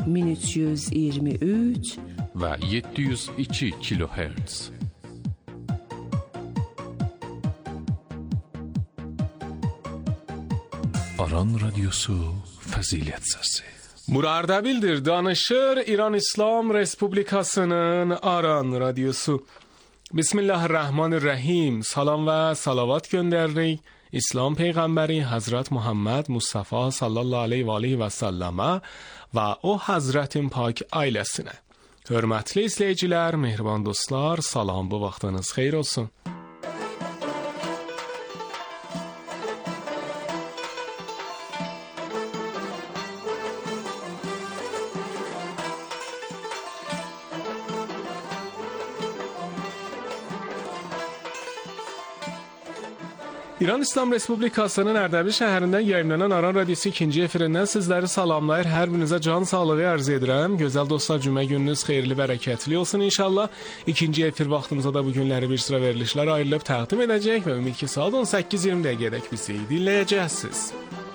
1323 və 702 kilohertz. Aran Radyosu Fəzilət Səsi. Murardabildir, danışır İran İslam Respublikasının Aran Radyosu. Bismillahirrahmanirrahim. Salam və salavat göndəririk İslam Peyğəmbəri Hazrat Muhammed Mustafa sallallahu aleyhi və səlləmə və o Hazretin pak ailəsinə. Hörmətli izləyicilər, mehriban dostlar, salam, bu vaxtınız xeyir olsun. İran İslam Respublikasının Ərdəbil şəhərindən yayımlanan Aran Radyosu 2-ci efirindən sizləri salamlayır. Hər birinizə can sağlığı arz edirəm. Gözəl dostlar, cümə gününüz xeyirli, bərəkətli olsun inşallah. İkinci efir vaxtımıza da bu günləri bir sıra verilişlər ayrılıb təqdim edəcək və ümid ki saat 18-20 dəqiqədək bizi dinləyəcəksiniz.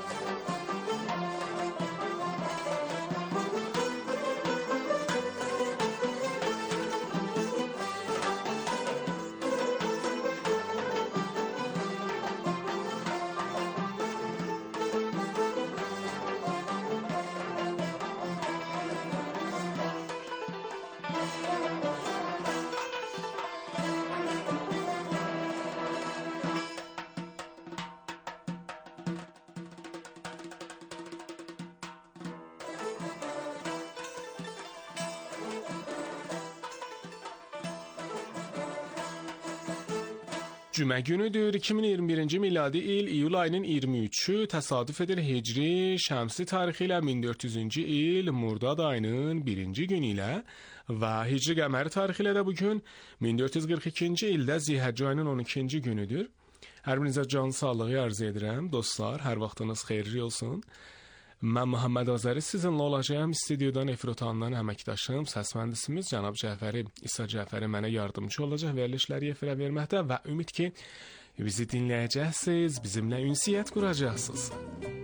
Cümə günüdür, 2021-ci miladi il iyul ayının 23-ü təsadüf edir Hicri Şəmsi tarixi ilə 1400-cü il Murdad ayının 1-ci günü ilə və Hicri qəməri tarixi ilə də bugün 1442-ci ildə Zilhəccə ayının 12-ci günüdür. Hər birinizə can sağlığı arz edirəm. Dostlar, hər vaxtınız xeyirli olsun. Mən Muhammed Azəri sizinlə olacağım. Stüdyodan efir otağından əməkdaşım, səs mühəndisimiz cənab Cəfəri, İsa Cəfəri mənə yardımcı olacaq verilişləri efirə verməkdə və ümid ki bizi dinləyəcəksiniz, bizimlə ünsiyyət quracaqsınız.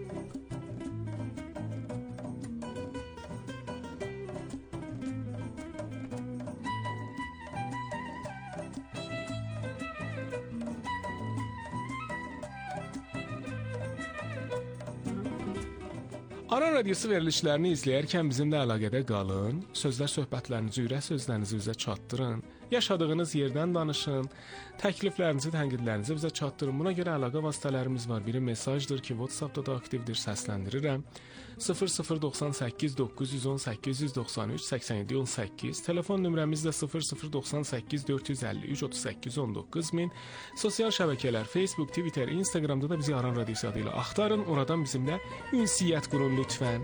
Aran Radyosu verilişlərini izləyərkən bizimlə əlaqədə qalın, sözlər söhbətlərinizi, ürək sözlərinizi bizə çatdırın, yaşadığınız yerdən danışın, təkliflərinizi, tənqidlərinizi bizə çatdırın. Buna görə əlaqə vasitələrimiz var. Biri mesajdır ki, WhatsApp-da da aktivdir, səsləndirirəm. 0098 918 893 87 18, telefon nömrəmiz də 0098 453 38 19 min. Sosial şəbəkələr Facebook, Twitter, Instagramda da bizi Aran Radyosu adıyla axtarın. Oradan bizimlə ünsiyyət qurun lütfən.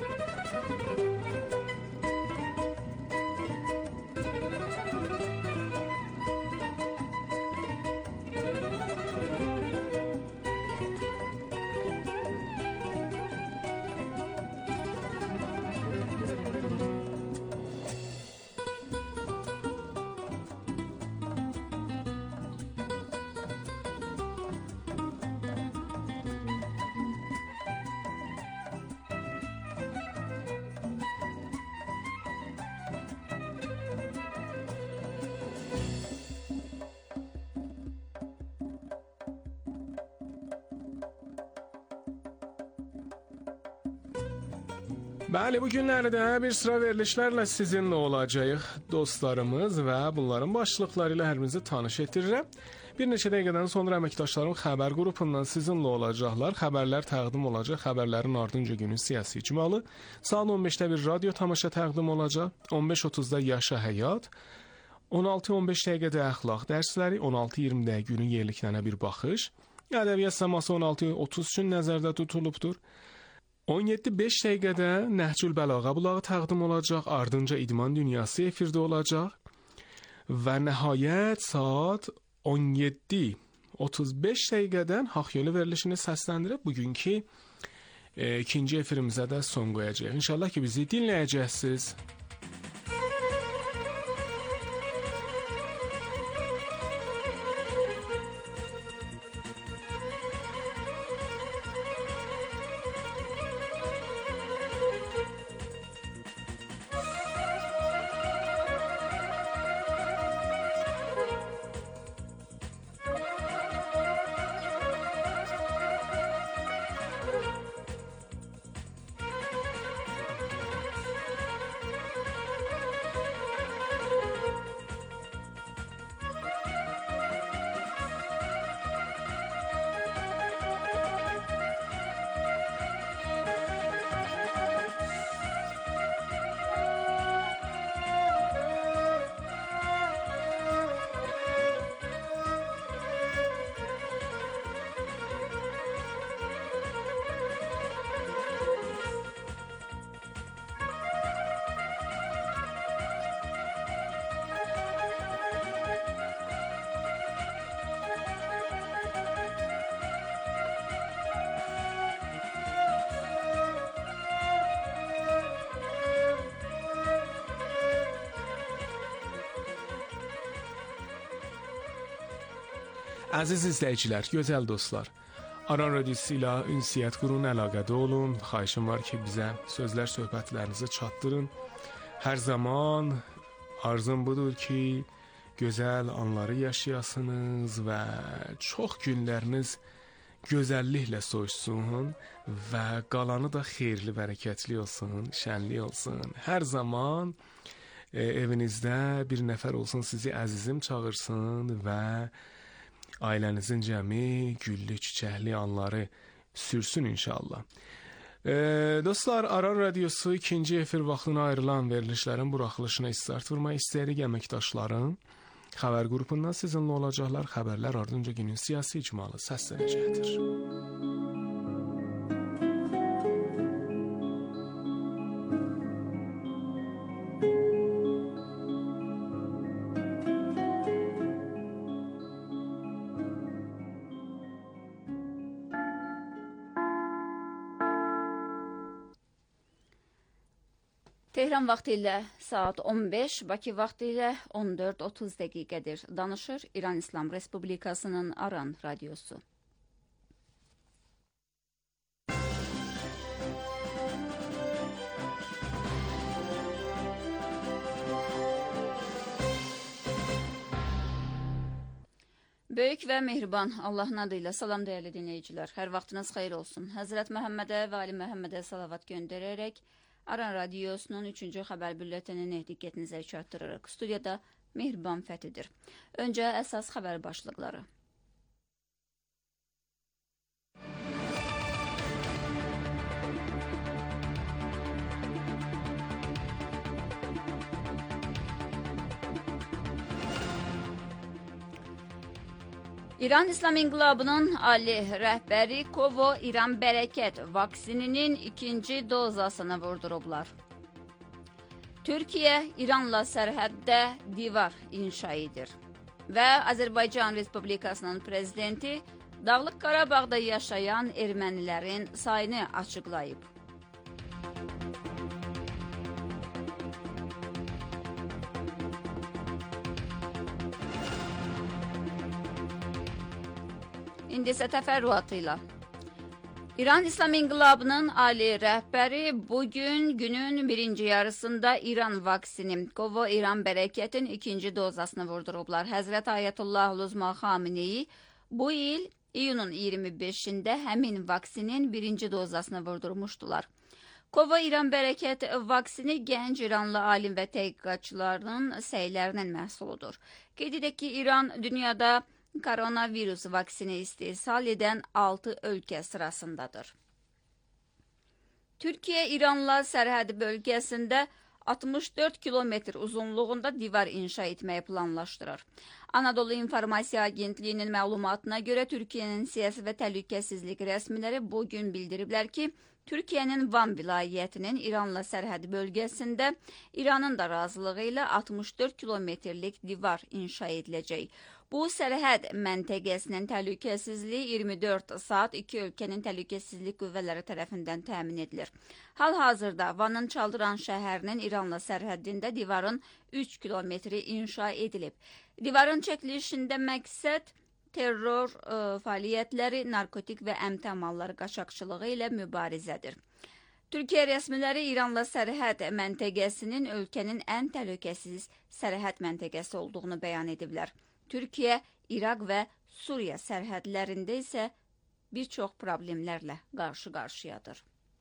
Bəli, bu günlərdə bir sıra verilişlərlə sizinlə olacağıq dostlarımız və bunların başlıqları ilə hər birinizə tanış etdirirəm. Bir neçə dəqiqədən sonra əməkdaşlarım xəbər qrupundan sizinlə olacaqlar. Xəbərlər təqdim olacaq. Xəbərlərin ardınca günün siyasi icmalı. Saat 15-də bir radio tamaşa təqdim olacaq. 15:30-da Yaşa Həyat. 16-15 dəqiqədə əxlaq dərsləri. 16-20 dəqiqə günün yerliklərinə bir baxış. Ədəbiyyat səması 16:30 üçün nəzərdə tutulubdur. 17:05 dəqiqədə Nəhcül Bəlağa bulağı təqdim olacaq, ardınca İdman Dünyası efirdə olacaq və nəhayət saat 17:35 dəqiqədən Haqq Yolu verilişini səsləndirib bugünkü ikinci efirimizə də son qoyacağıq. İnşallah ki bizi dinləyəcəksiniz. Əziz izləyicilər, gözəl dostlar, Aran Radiosu ilə ünsiyyət qurun, əlaqədə olun. Xahişim var ki, bizə sözlər, söhbətlərinizi çatdırın. Hər zaman arzum budur ki, gözəl anları yaşayasınız və çox günləriniz gözəlliklə soyuşsun və qalanı da xeyirli, bərəkətli olsun, şənli olsun. Hər zaman evinizdə bir nəfər olsun, sizi əzizim çağırsın və ailənizin cəmi güllü, çiçəkli anları sürsün inşallah. Dostlar, Aran Radiosu ikinci efir vaxtına ayrılan verilişlərin buraxılışına start vurmaq istəyirik. Əməkdaşlarım xəbər qrupundan sizinlə olacaqlar. Xəbərlər ardınca günün siyasi icmalı səslənəcəkdir. Tehran vaxtı ilə saat 15, Bakı vaxtı ilə 14:30 dəqiqədir. Danışır İran İslam Respublikasının Aran Radiosu. Böyük və mehriban Allahın adıyla salam dəyərli dinləyicilər. Hər vaxtınız xeyir olsun. Həzrət Məhəmmədə və Ali Məhəmmədə salavat göndərərək Aran Radiosunun 3-cü xəbər bülletenini diqqətinizə çatdırırıq. Studiyada Mehriban Fəthidir. Öncə əsas xəbər başlıqları. İran İslam İnqilabının Ali rəhbəri Kovo İran Bərəkət vaksininin ikinci dozasını vurdurublar. Türkiyə İranla sərhəddə divar inşa edir. Və Azərbaycan Respublikasının prezidenti Dağlıq Qarabağda yaşayan ermənilərin sayını açıqlayıb. İndi isə təfərrüatıyla. İran İslam İnqilabının Ali rəhbəri bugün günün birinci yarısında İran vaksini Kovo İran Bərəkətin ikinci dozasını vurdurublar. Həzrət Ayətullah Luzma Xameneyi bu il iyunun 25-də həmin vaksinin birinci dozasını vurdurmuşdular. Kovo İran Bərəkət vaksini gənc İranlı alim və tədqiqatçıların səylərinin məhsuludur. Qeyd edək ki, İran dünyada koronavirus vaksini istehsal edən 6 ölkə sırasındadır. Türkiyə İranla sərhəd bölgəsində 64 kilometr uzunluğunda divar inşa etməyi planlaşdırır. Anadolu İnformasiya Agentliyinin məlumatına görə Türkiyənin siyasi və təhlükəsizlik rəsmiləri bugün bildiriblər ki, Türkiyənin Van vilayətinin İranla sərhəd bölgəsində İranın da razılığı ilə 64 kilometrlik divar inşa ediləcək. Bu sərhəd məntəqəsinin təhlükəsizliyi 24 saat iki ölkənin təhlükəsizlik qüvvələri tərəfindən təmin edilir. Hal-hazırda Vanın Çaldıran şəhərinin İranla sərhəddində divarın 3 kilometri inşa edilib. Divarın çəkilişində məqsəd terror fəaliyyətləri, narkotik və əmtə malları qaçaqçılığı ilə mübarizədir. Türkiyə rəsmiləri İranla sərhəd məntəqəsinin ölkənin ən təhlükəsiz sərhəd məntəqəsi olduğunu bəyan ediblər. Türkiyə, İraq və Suriya sərhədlərində isə bir çox problemlərlə qarşı-qarşıyadır.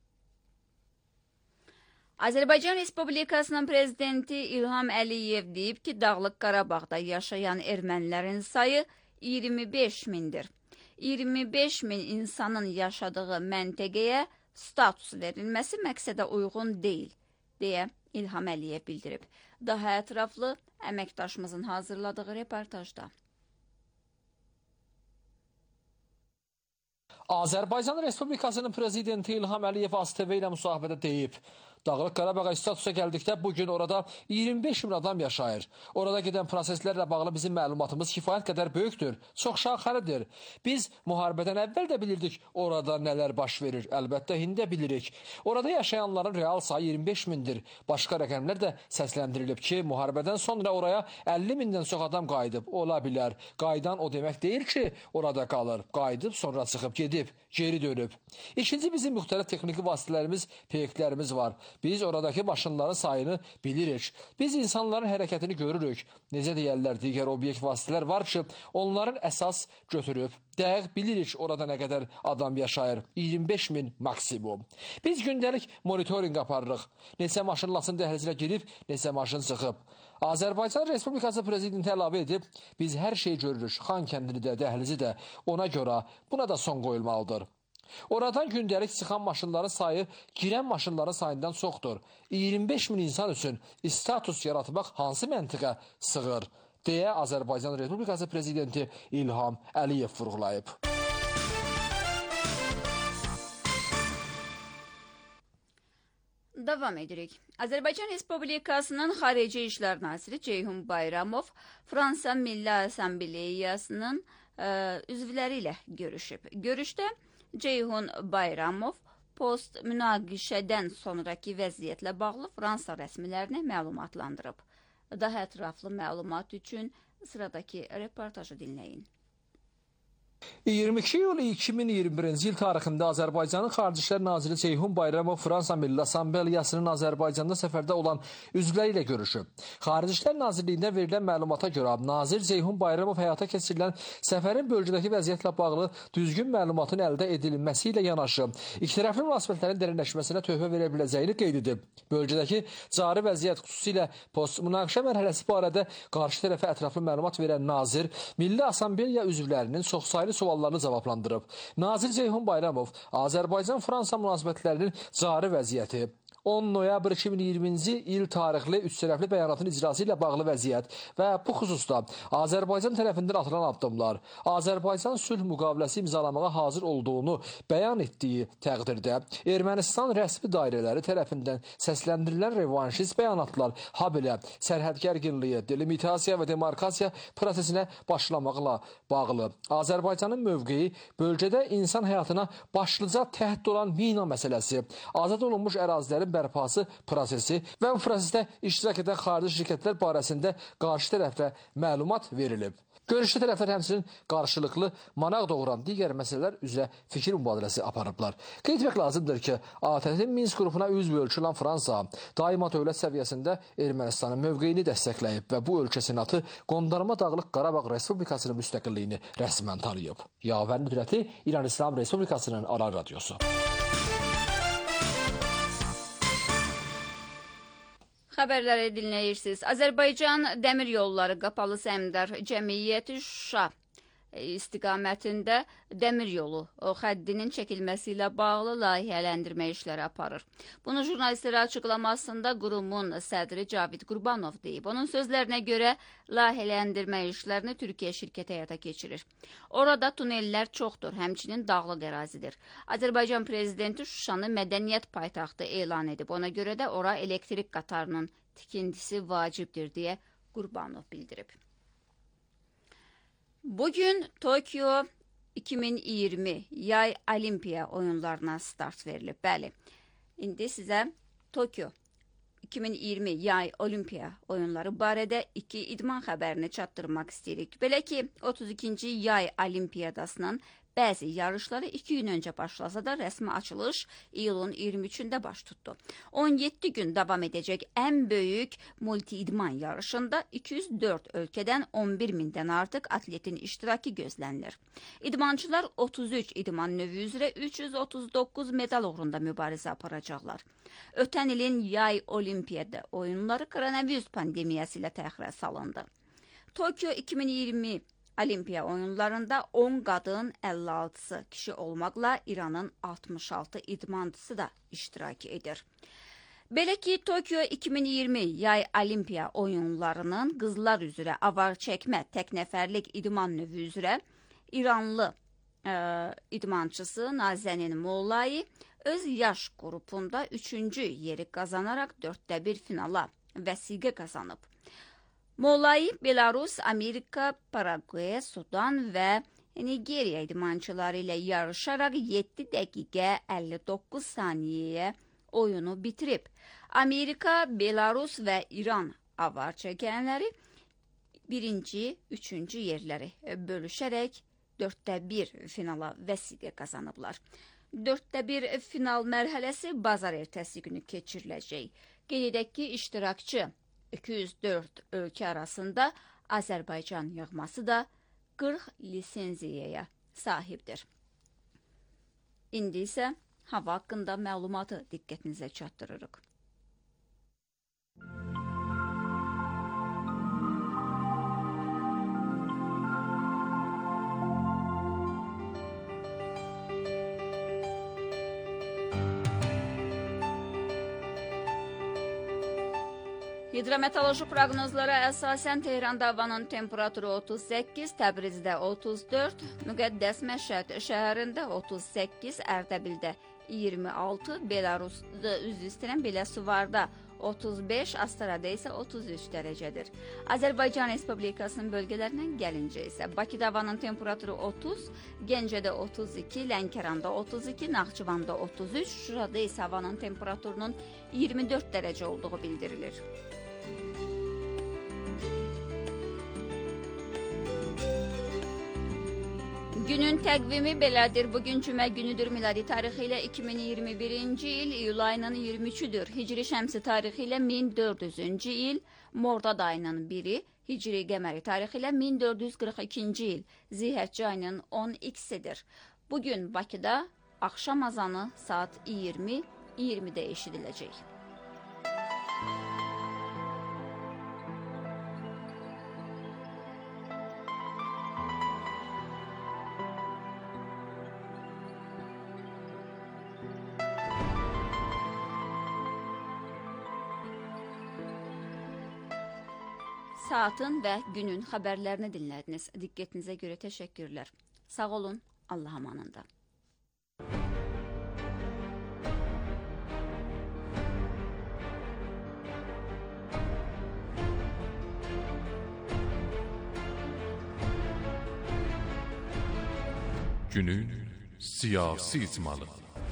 Azərbaycan Respublikasının prezidenti İlham Əliyev deyib ki, Dağlıq Qarabağda yaşayan ermənilərin sayı 25 mindir. 25 min insanın yaşadığı məntəqəyə status verilməsi məqsədə uyğun deyil, deyə İlham Əliyev bildirib. Daha ətraflı əməkdaşımızın hazırladığı reportajda. Azərbaycan Respublikasının prezidenti İlham Əliyev ASTV ilə müsahibədə deyib, Dağlıq Qarabağa statusa gəldikdə bugün orada 25 min adam yaşayır. Orada gedən proseslərlə bağlı bizim məlumatımız kifayət qədər böyükdür, çox şaxəlidir. Biz müharibədən əvvəl də bilirdik orada nələr baş verir. Əlbəttə, indi də bilirik. Orada yaşayanların real sayı 25 mindir. Başqa rəqəmlər də səsləndirilib ki, müharibədən sonra oraya 50 mindən çox adam qayıdıb. Ola bilər. Qayıdan o demək deyil ki, orada qalır. Qayıdıb, sonra çıxıb gedib, geri dönüb. İkinci, bizim müxtəlif texniki vasitələrimiz, peyklərimiz var. Biz oradakı maşınların sayını bilirik. Biz insanların hərəkətini görürük. Necə deyərlər, digər obyekt vasitələr var ki, onların əsas götürüb. Dəqiq bilirik orada nə qədər adam yaşayır. 25 min maksimum. Biz gündəlik monitorinq aparırıq. Neçə maşın Lasın dəhlizinə girib, neçə maşın çıxıb. Azərbaycan Respublikası prezidenti əlavə edib, biz hər şeyi görürük. Xan kəndini də, dəhlizi də. Ona görə buna da son qoyulmalıdır. Oradan gündəlik çıxan maşınların sayı girən maşınların sayından çoxdur. 25 min insan üçün status yaratmaq hansı məntiqə sığır, deyə Azərbaycan Respublikası prezidenti İlham Əliyev vurğulayıb. Davam edirik. Azərbaycan Respublikasının Xarici İşlər Naziri Ceyhun Bayramov Fransa Milli Assambleyasının üzvləri ilə görüşüb. Görüşdə Ceyhun Bayramov post-münaqişədən sonraki vəziyyətlə bağlı Fransa rəsmilərini məlumatlandırıb. Daha ətraflı məlumat üçün sıradakı reportajı dinləyin. 22 iyul 2021-ci il tarixində Azərbaycanın Xarici İşlər Naziri Ceyhun Bayramov Fransa Milli Assambleyasının Azərbaycanda səfərdə olan üzvləri ilə görüşüb. Xarici İşlər Nazirliyində verilən məlumata görə Nazir Ceyhun Bayramov həyata keçirilən səfərin bölgədəki vəziyyətlə bağlı düzgün məlumatın əldə edilməsi ilə yanaşı, ikitərəfli münasibətlərin dərinləşməsinə töhfə verə biləcəyini qeyd edib. Bölgədəki cari vəziyyət, xüsusilə post-münaqişə mərhələsi barədə qarşı tərəfə ətraflı məlumat verən Nazir Milli Assambleya üzvlərinin çoxsaylı suallarını cavablandırıb. Nazir Ceyhun Bayramov Azərbaycan-Fransa münasibətlərinin cari vəziyyəti, 10 noyabr 2020-ci il tarixli üçtərəfli bəyanatın icrası ilə bağlı vəziyyət və bu xüsusda Azərbaycan tərəfindən atılan addımlar, Azərbaycan sülh müqaviləsi imzalamağa hazır olduğunu bəyan etdiyi təqdirdə Ermənistan rəsmi dairələri tərəfindən səsləndirilən revanşist bəyanatlar, habelə sərhəd gərginliyi, delimitasiya və demarkasiya prosesinə başlamaqla bağlı Azərbaycanın mövqeyi, bölgədə insan həyatına başlıca təhdid olan mina məsələsi, azad olunmuş ərazilərin bərpası prosesi və bu prosesdə iştirak edən xarici şirkətlər barəsində qarşı tərəfə məlumat verilib. Görüşdə tərəflər həmçinin qarşılıqlı maraq doğuran digər məsələlər üzrə fikir mübadiləsi aparıblar. Qeyd etmək lazımdır ki, ATƏT-in Minsk qrupuna üzv ölkə olan Fransa daima dövlət səviyyəsində Ermənistanın mövqeyini dəstəkləyib və bu ölkə senatı Qondarma Dağlıq Qarabağ Respublikasının müstəqilliyini rəsmən tanıyıb. Yavər Nüdrəti, İran İslam Respublikasının Aran Radiosu. Xəbərləri dinləyirsiniz. Azərbaycan Dəmir Yolları Qapalı Səhmdar Cəmiyyəti Şuşa istiqamətində dəmir yolu xəttinin çəkilməsi ilə bağlı layihələndirmə işləri aparır. Bunu jurnalistlərə açıqlamasında qurumun sədri Cavid Qurbanov deyib. Onun sözlərinə görə layihələndirmə işlərini Türkiyə şirkəti həyata keçirir. Orada tunellər çoxdur, həmçinin dağlıq ərazidir. Azərbaycan prezidenti Şuşanı mədəniyyət paytaxtı elan edib. Ona görə də ora elektrik qatarının tikintisi vacibdir deyə Qurbanov bildirib. Bugün Tokyo 2020 yay olimpiya oyunlarına start verilib. Bəli, indi sizə Tokyo 2020 yay olimpiya oyunları barədə 2 idman xəbərini çatdırmaq istəyirik. Belə ki, 32-ci yay olimpiyadasının bəzi yarışları 2 gün öncə başlasa da rəsmi açılış iyulun 23-də baş tutdu. 17 gün davam edəcək ən böyük multi-idman yarışında 204 ölkədən 11 mindən artıq atletin iştirakı gözlənilir. İdmançılar 33 idman növü üzrə 339 medal uğrunda mübarizə aparacaqlar. Ötən ilin yay olimpiyada oyunları koronavirus pandemiyası ilə təxirə salındı. Tokyo 2020 Olimpiya oyunlarında 10 qadın, 56-sı kişi olmaqla İranın 66 idmançısı da iştirak edir. Belə ki, Tokyo 2020 yay olimpiya oyunlarının qızlar üzrə avar çəkmə tək nəfərlik idman növü üzrə İranlı idmançısı Nazənin Mollayi öz yaş qrupunda 3-cü yeri qazanaraq 4-1 finala vəsiqə qazanıb. Molay, Belarus, Amerika, Paragvay, Sudan və Nigeriya idmançıları ilə yarışaraq 7 dəqiqə 59 saniyəyə oyunu bitirib. Amerika, Belarus və İran avar çəkənləri 1-ci, 3-cü yerləri bölüşərək 4-1 finala vəsiqə qazanıblar. 4-1 final mərhələsi bazar ertəsi günü keçiriləcək. Qeyd edək ki, iştirakçı 204 ölkə arasında Azərbaycan yığması da 40 lisenziyaya sahibdir. İndi isə hava haqqında məlumatı diqqətinizə çatdırırıq. Hidrometeoroloji proqnozlara əsasən Tehranda havanın temperaturu 38, Təbrizdə 34, Müqəddəs Məşəd şəhərində 38, Ərdəbildə 26, Belarusda üzr istəyirəm, Biləsuvarda 35, Astarada isə 33 dərəcədir. Azərbaycan Respublikasının bölgələrindən gəlincə isə Bakıda havanın temperaturu 30, Gəncədə 32, Lənkəranda 32, Naxçıvanda 33, Şuşada isə havanın temperaturunun 24 dərəcə olduğu bildirilir. Günün təqvimi belədir. Bugün cümə günüdür. Miladi tarixi ilə 2021-ci il iyul ayının 23-üdür. Hicri şəmsi tarixi ilə 1400-cü il, Mordad ayının 1-i, Hicri qəməri tarixi ilə 1442-ci il, Zilhəccə ayının 10x-idir. Bugün Bakıda axşam azanı saat 20:20-də eşidiləcək. Saatın və günün xəbərlərini dinlədiniz. Diqqətinizə görə təşəkkürlər. Sağ olun, Allah amanında. Günün siyasi icmalı.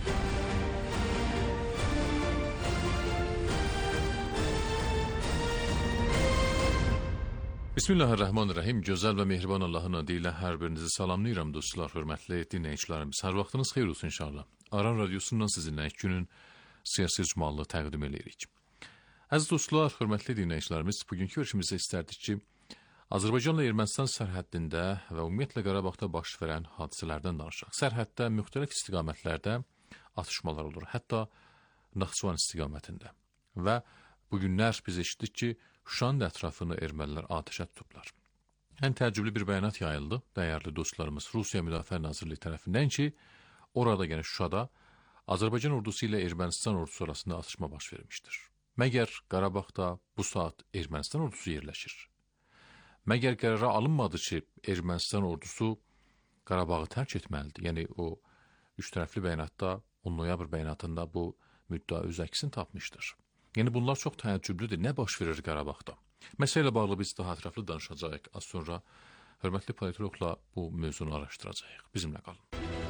Bismillahirrahmanirrahim. Gözəl və mehriban Allahın adı ilə hər birinizi salamlayıram dostlar, hörmətli dinləyicilərimiz. Hər vaxtınız xeyir olsun inşallah. Aran radiosundan sizinlə günün siyasi icmalını təqdim edirik. Əziz dostlar, hörmətli dinləyicilərimiz, bugünkü görüşümüzdə istərdik ki, Azərbaycanla Ermənistan sərhəddində və ümumiyyətlə Qarabağda baş verən hadisələrdən danışaq. Sərhəddə müxtəlif istiqamətlərdə atışmalar olur, hətta Naxçıvan istiqamətində. Və bugünlər biz eşitdik ki, Şuşanın ətrafını ermənilər atəşə tutublar. Ən təəccüblü bir bəyanat yayıldı, dəyərli dostlarımız Rusiya Müdafiə Nazirliyi tərəfindən ki, orada yəni Şuşada Azərbaycan ordusu ilə Ermənistan ordusu arasında atışma baş vermişdir. Məgər Qarabağda bu saat Ermənistan ordusu yerləşir? Məgər qərara alınmadı ki, Ermənistan ordusu Qarabağı tərk etməlidir? Yəni o üç tərəfli bəyanatda, 10 noyabr bəyanatında bu müddəa öz əksini tapmışdır. Yəni bunlar çox təəccüblüdür. Nə baş verir Qarabağda? Məsələ ilə bağlı biz daha ətraflı danışacağıq. Az sonra hörmətli politoloqla bu mövzunu araşdıracağıq. Bizimlə qalın.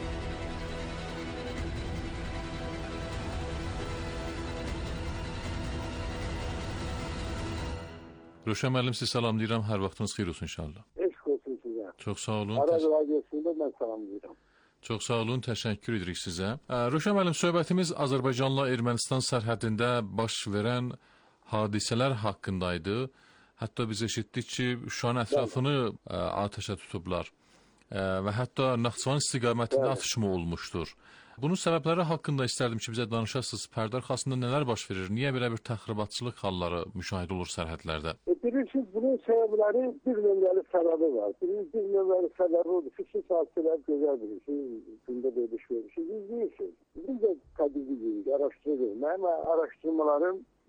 Rövşən müəllim, sizi salamlayıram. Hər vaxtınız xeyir olsun inşallah. Eşq olsun sizə. Çox sağ olun. Araz radiosunda mən salamlayıram. Çox sağ olun, təşəkkür edirik sizə. Rövşən müəllim, söhbətimiz Azərbaycanla Ermənistan sərhədində baş verən hadisələr haqqındaydı. Hətta biz eşitdik ki, Şuşanın ətrafını atəşə tutublar və hətta Naxçıvan istiqamətində atışma olmuşdur. Bunun səbəbləri haqqında istərdim ki, bizə danışasınız. Pərdə arxasında nələr baş verir? Niyə belə bir təxribatçılıq halları müşahidə olur sərhədlərdə? Bilirsiniz, bunun səbəbləri bir nömrəli səbəbi var. Bir nömrəli səbəbi odur ki, siz hadisələr gözəl bilirsiniz, gündə bölüşmüşsünüz, izləyirsiniz. Biz də tədqiq edirik, araşdırırıq. Mənim araşdırmalarım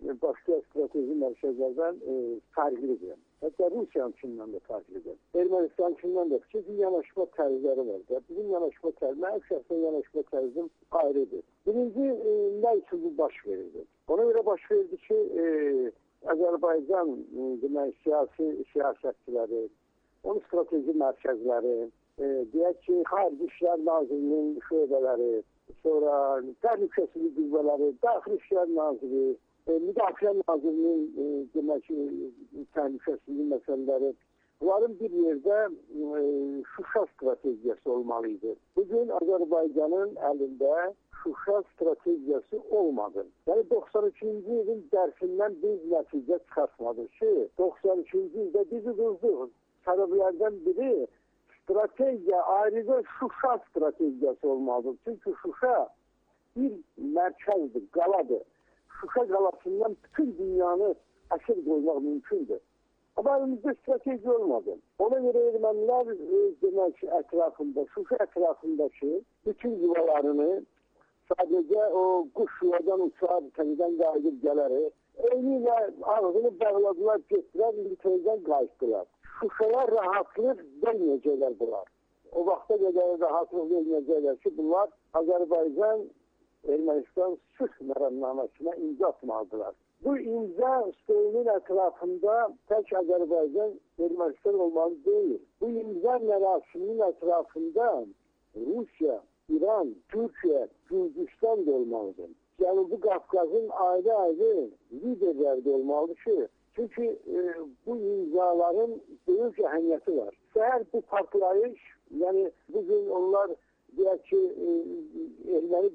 başqa strateji mərkəzlərdən fərqlidir. Hətta Rusiyanınkindən də fərqlidir. Ermənistanınkindən də. Çünki yanaşma tərzləri var da. Bizim yanaşma tərzimiz, mənim şəxsən yanaşma tərzim ayrıdır. Birinci, nə üçün bu baş verildi? Ona görə baş verdi ki, Azərbaycan demək, siyasətçiləri, onun strateji mərkəzləri, deyək ki, Xarici İşlər Nazirinin şöbələri, sonra Təhlükəsizlik qüvvələri, Daxili İşlər Naziri, Müdafiə Nazirinin demək ki, təhlükəsizlik məsələləri, bunların bir yerdə Şuşa strategiyası olmalıydı. Bugün Azərbaycanın əlində Şuşa strategiyası olmadı. Yəni 93-cü ilin dərsindən biz nəticə çıxartmadıq ki, 93-cü ildə biz uduzduq. Səbəblərdən biri strategiya ayrıca Şuşa strategiyası olmalıdır. Çünki Şuşa bir mərkəzdir, qaladır. Şuşa qalasından bütün dünyanı əsir qoymaq mümkündür. Amma elimizdə strateji olmadı. Ona görə ermənilər demək ki, ətrafında, Şuşa ətrafındakı bütün yuvalarını sadəcə o quş yuvadan uçar, təzədən qayıdıb gələrək, eyni ilə ağzını bağladılar, getdilər, İngiltərədən qayıtdılar. Şuşaya rahatlıq verməyəcəklər bunlar. O vaxta qədər rahatlıq verməyəcəklər ki, bunlar Azərbaycan Ermənistan sülh məramnaməsinə imza atmalıdırlar. Bu imza stolunun ətrafında tək Azərbaycan Ermənistan olmalı deyil. Bu imza mərasiminin ətrafında Rusiya, İran, Türkiyə, Gürcüstan da olmalıdır. Cənubi Qafqazın ayrı-ayrı liderləri də olmalıdır ki, çünki bu imzaların böyük əhəmiyyəti var. Səhər bu partlayış, yəni bugün onlar deyək ki, erməni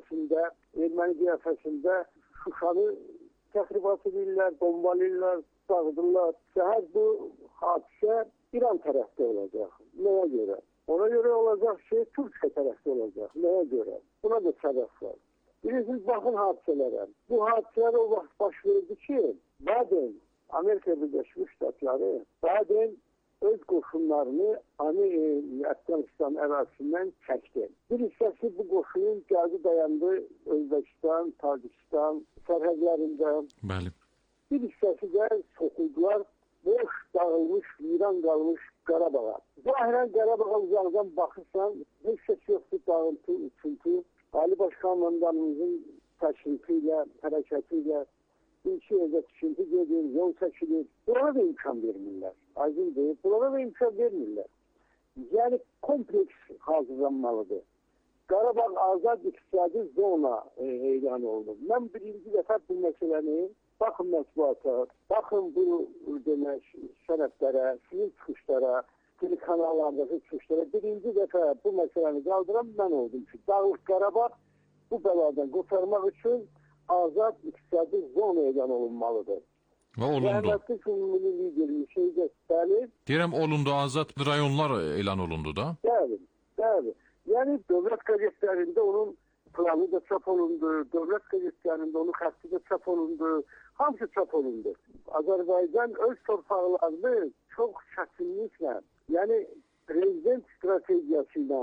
qiyafəsində Şuşanı təxribat edirlər, bombalayırlar, dağıdırlar. Səhər bu hadisə İran tərəfdə olacaq. Nəyə görə? Ona görə olacaq ki, Türkiyə tərəfdə olacaq. Nəyə görə? Buna da səbəb var. Bilirsiniz, baxın hadisələrə. Bu hadisələr o vaxt baş verdi ki, Biden, Amerika Birləşmiş Ştatları, Biden öz qoşunlarını Əfqanistan ərazisindən çəkdi. Bir hissəsi bu qoşunun gəldi dayandı Özbəkistan, Tacikistan sərhədlərində. Bəli. Bir hissəsi də soxuldular boş, dağılmış, viran qalmış Qarabağa. Zahirən Qarabağa uzaqdan baxırsan, heç şey yoxdur, dağıntı, uçuntu. Ali Baş Komandanımızın təşrifi ilə, hərəkəti ilə bir yerdə tikinti gedir, yol çəkilir. Bunlara da imkan vermirlər. Aydın deyil, bunlara da imkan vermirlər. Yəni kompleks hazırlanmalıdır. Qarabağ azad iqtisadi zona elan olunur. Mən birinci dəfə bu məsələni baxın mətbuata, baxın bu demək sənədlərə, sizin çıxışlara, telekanallardakı çıxışlara birinci dəfə bu məsələni qaldıran mən oldum ki, Dağlıq Qarabağ bu bəladan qurtarmaq üçün azad iqtisadi zona elan olunmalıdır. Və olundu. Rəhmətli Cumhuriyyə liderimiz şeydə bəli. Deyirəm olundu, azad rayonlar elan olundu da. Bəli, bəli. Yəni dövlət qəzetlərində onun planı da çap olundu, dövlət qəzetlərində onun xətti də çap olundu, hamısı çap olundu. Azərbaycan öz torpaqlarını çox çətinliklə, yəni prezident strategiyası ilə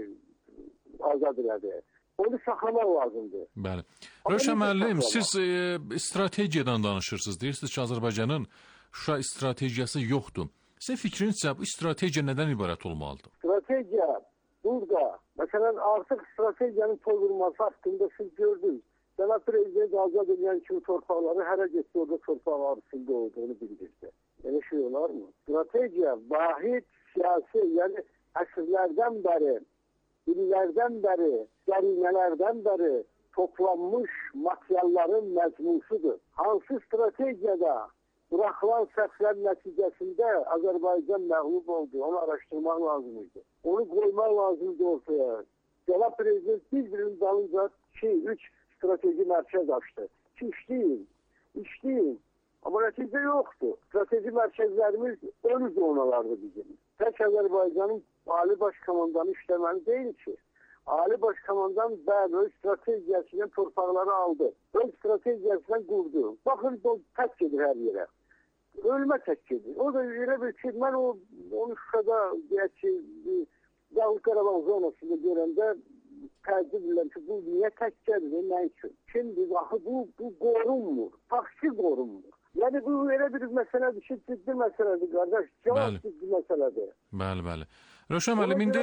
azad elədi. Onu saxlamaq lazımdır. Bəli. Rövşən müəllim, siz strategiyadan danışırsınız. Deyirsiniz ki, Azərbaycanın Şuşa strategiyası yoxdur. Sizin fikrinizcə bu strategiya nədən ibarət olmalıdır? Strategiya burada, məsələn, artıq strategiyanın pozulması haqqında siz gördünüz. Cənab Prezident azad edən kimi torpaqları hərə getdi, orada torpaq arasında olduğunu bildirdi. Elə şey olar mı? Strategiya, vahid siyasi, yəni əsrlərdən bəri, illərdən bəri, qərinələrdən bəri toplanmış materialların məzmunsudur. Hansı strategiyada buraxılan səhvlər nəticəsində Azərbaycan məğlub oldu, onu araşdırmaq lazımdır. Onu qoymaq lazımdır ortaya. Cənab Prezident bir-birinin dalınca 2-3 strateji mərkəz açdı. Ki işləyin. Amma nəticə yoxdur. Strateji mərkəzlərimiz ölü zonalardır bizim. Tək Azərbaycanın Ali Baş Komandanı işləməli deyil ki. Ali Baş Komandan bəli öz strategiyasıyla torpaqları aldı. Öz strategiyasıyla qurdu. Baxın, o tək gedir hər yerə. Ölmə tək gedir. O da elə bir ki, mən onu Şuşada deyək ki, Dağlıq Qarabağ zonasında görəndə təəccübləyirəm ki, bu niyə təkcədir, nə üçün? Şimdi baxı bu qorunmur, faktiki qorunmur. Yəni bu elə bir məsələdir ki, ciddi məsələdir qardaş, cavab ciddi məsələdir. Bəli. Rövşən müəllim, indi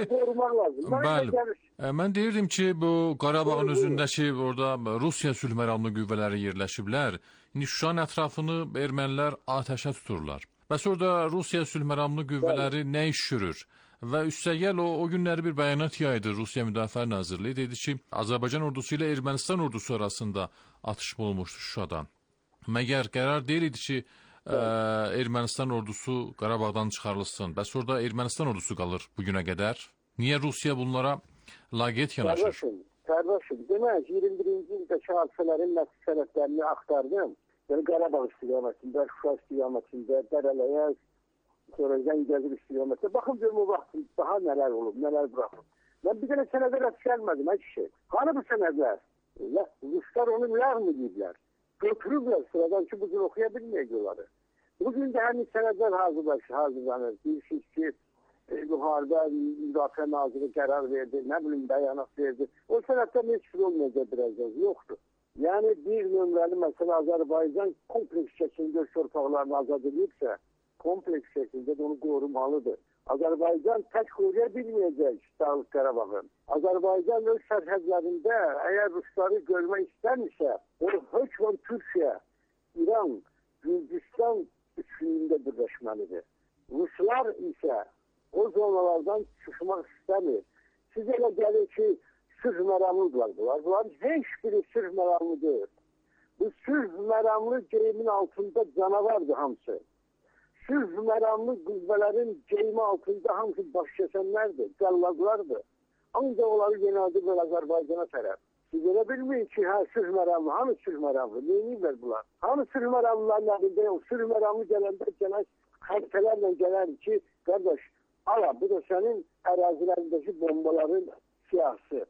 bəli. Mən deyirdim ki, bu Qarabağın özündəki orada Rusiya sülh məramlı qüvvələri yerləşiblər. İndi Şuşanın ətrafını ermənilər atəşə tuturlar. Bəs orada Rusiya sülh məramlı qüvvələri nə iş görür? Və üstəgəl o günləri bir bəyanat yaydı Rusiya Müdafiə Nazirliyi. Dedi ki, Azərbaycan ordusu ilə Ermənistan ordusu arasında atışma olmuşdu Şuşadan. Məgər qərar deyil idi ki, Ermənistan ordusu Qarabağdan çıxarılsın. Bəs orada Ermənistan ordusu qalır bugünə qədər. Niyə Rusiya bunlara laqeyd yanaşır? Qardaşım, demək 21-ci ildəki hadisələrin nəticələrini axtardım. Yəni Qarabağ istiqamətində, Şuşa istiqamətində, Dərələyə, sonra Zəngəzur istiqamətində. Baxın görüm o vaxt daha nələr olub, nələr buraxıb. Mən bir dənə sənədə rast gəlmədim, hər şey. Hani bu sənədlər? Ruslar onu ləğm ediblər. Götürüblər sıradan ki, bugün oxuya bilməyəcəkləri. Bugün də həmin sənədlər hazırlanır. Deyirsiniz ki, müharibə Müdafiə Naziri qərar verdi, nə bilim bəyanat verdi. O sənədlər heç bir olmayacaq birazdan, yoxdur. Yəni bir nömrəli məsələ Azərbaycan kompleks şəkildə torpaqlarını azad edibsə, kompleks şəkildə onu qorumalıdır. Azərbaycan tək qoruya bilməyəcək Dağlıq Qarabağı. Azərbaycan öz sərhədlərində əgər Rusları görmək istəmirsə, o hökmən Türkiyə, İran, Gürcistan üçlüyündə birləşməlidir. Ruslar isə o zonalardan çıxmaq istəmir. Siz elə gəlir ki, sülh məramlıdırlar bunlar. Bunların heç biri sülh məramlı deyil. Bu sülh məramlı geyimin altında canavardır hamısı. Sülh məramlı qüvvələrin geyimi altında hamısı baş kəsənlərdir, qəllazlardır. Ancaq onları yönəldir Azərbaycana tərəf. Siz elə bilməyin ki, sülh məramlı, hamı sülh məramlı, neyinirlər bunlar? Hamı sülh məramlıların əlində yox, sülh məramlı gələndə gələn xəritələrlə gələr ki, qardaş, ala, bu da sənin ərazilərindəki bombaların siyasi.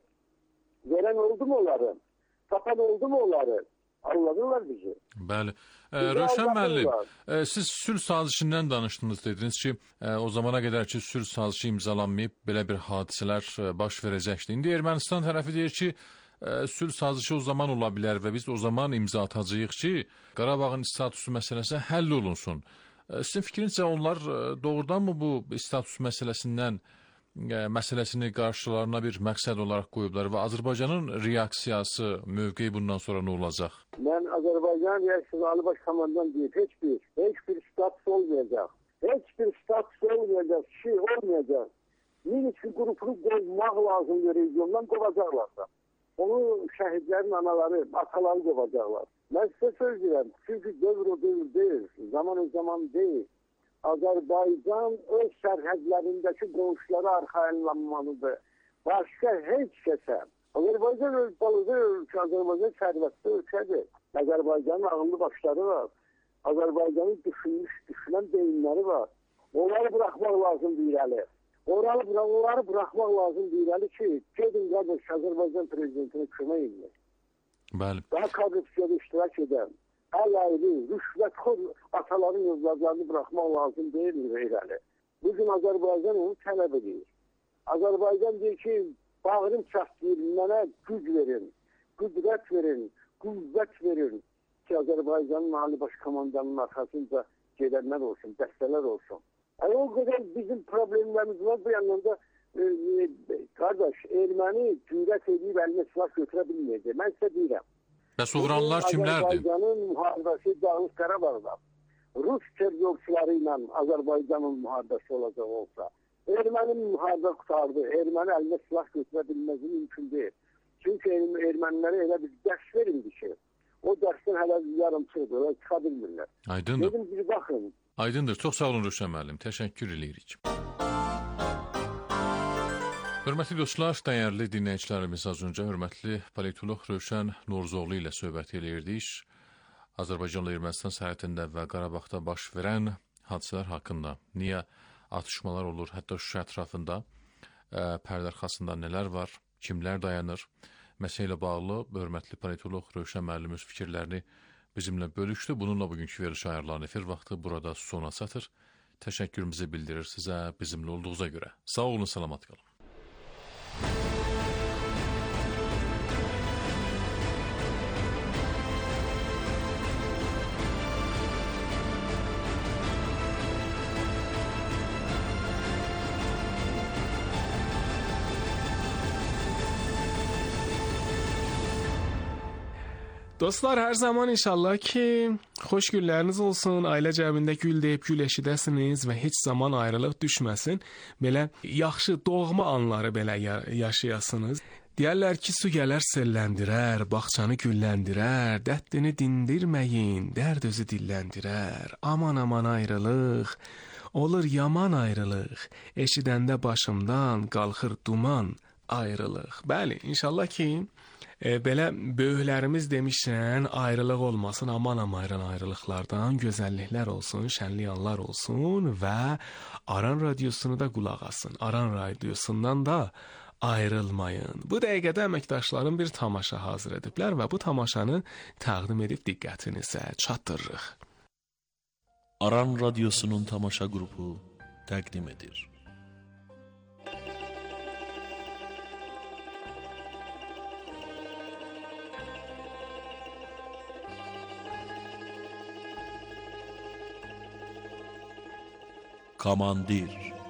Verən oldu mu onları? Tapan oldu mu onları? Anladırlar bizi. Bəli. Rövşən müəllim, siz sülh sazişindən danışdınız, dediniz ki, o zamana qədər ki, sülh sazişi imzalanmayıb, belə bir hadisələr baş verəcəkdir. İndi Ermənistan tərəfi deyir ki, sülh sazişi o zaman ola bilər və biz o zaman imza atacağıq ki, Qarabağın statusu məsələsi həll olunsun. Sizin fikrincə onlar doğrudan mı bu status məsələsini qarşılarına bir məqsəd olaraq qoyublar və Azərbaycanın reaksiyası, mövqeyi bundan sonra nə olacaq? Mən Azərbaycan reaksiyası Ali Baş Komandan deyib, heç bir status olmayacaq. Heç bir status olmayacaq, şey olmayacaq. Minski qrupunu qovmaq lazımdır regiondan, qovacaqlarsa. Onu şəhidlərin anaları, ataları qovacaqlar. Mən sizə söz deyirəm, çünki dövr o dövr deyil, zaman o zaman deyil. Azərbaycan öz sərhədlərindəki qonşulara arxayınlanmalıdır. Başqa heç kəsə. Azərbaycan öz balığı ölkə, Azərbaycan sərvətli ölkədir. Azərbaycanın ağıllı başları var. Azərbaycanın düşünən beyinləri var. Onları buraxmaq lazımdır irəli. Onları buraxmaq lazımdır irəli ki, gedin qardaş Azərbaycan prezidentinə kömək edin. Bəli. Daha korrupsiyada iştirak edən, əl-ayrı, rüşvətxor ataların övladlarını buraxmaq lazım deyil irəli. Bugün Azərbaycan onu tələb edir. Azərbaycan deyir ki, bağrım çatlayır, mənə güc verin, qüdrət verin, qüvvət verin ki, Azərbaycanın Ali Baş Komandanının arxasınca gedənlər olsun, dəstələr olsun. O qədər bizim problemlərimiz var, bu yandan da qardaş, erməni cürət edib əlinə silah götürə bilməyəcək. Mən sizə deyirəm. Bəs uğranlar kimlərdir? Azərbaycanın müharibəsi Dağlıq Qarabağda Rus terrorçuları ilə Azərbaycanın müharibəsi olacaq olsa, ermənin müharibə qutardı, erməni əlinə silah götürə bilməsi mümkün deyil. Çünki ermənilərə elə bir dərs verildi ki, o dərsdən hələ yarımçıqdır, çıxa bilmirlər. Aydındır. Dedim, bir baxın. Aydındır. Çox sağ olun Rövşən müəllim. Təşəkkür edirik. Hörmətli dostlar, dəyərli dinləyicilərimiz, az öncə hörmətli politolog Rövşən Norzoğlu ilə söhbət edirdik. Azərbaycanla Ermənistan sərhədində və Qarabağda baş verən hadisələr haqqında, niyə atışmalar olur, hətta Şuşa ətrafında, pərdə arxasında nələr var, kimlər dayanır, məsələ ilə bağlı hörmətli politolog Rövşən müəllim öz fikirlərini bizimlə bölüşdü. Bununla bugünkü veriliş ayarlarının efir vaxtı burada sona çatır. Təşəkkürümüzü bildirir sizə bizimlə olduğunuza görə. Sağ olun, salamat qalın. Dostlar, hər zaman inşallah ki, xoş günləriniz olsun, ailə cəmində gül deyib gül eşidəsiniz və heç zaman ayrılıq düşməsin. Belə yaxşı doğma anları belə yaşayasınız. Deyərlər ki, su gələr selləndirər, bağçanı gülləndirər, dərdini dindirməyin, dərd özü dilləndirər. Aman aman ayrılıq, olur yaman ayrılıq, eşidəndə başımdan qalxır duman ayrılıq. Bəli, inşallah ki, belə böyüklərimiz demişən ayrılıq olmasın, aman aman ayrılıqlardan gözəlliklər olsun, şənlik anlar olsun və Aran radiosunu da qulaq asın. Aran radiosundan da ayrılmayın. Bu dəqiqədə əməkdaşlarım bir tamaşa hazır ediblər və bu tamaşanı təqdim edib diqqətinizə çatdırırıq. Aran radiosunun tamaşa qrupu təqdim edir. Komandir.